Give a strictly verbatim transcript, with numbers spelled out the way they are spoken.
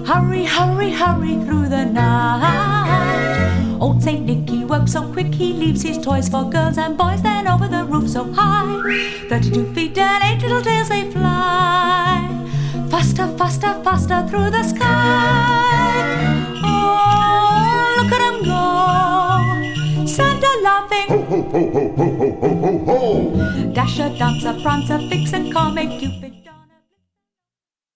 Hurry, hurry, hurry through the night. Old Saint Nicky works so quick, he leaves his toys for girls and boys. Then over the roof so high, thirty-two feet and eight little tails they fly. Faster, faster, faster through the sky. Oh, look at 'em go, Santa laughing. Ho, ho, ho, ho, ho, ho, ho, ho, ho. Dasher, Dancer, Prancer, Vixen, Comic, Cupid.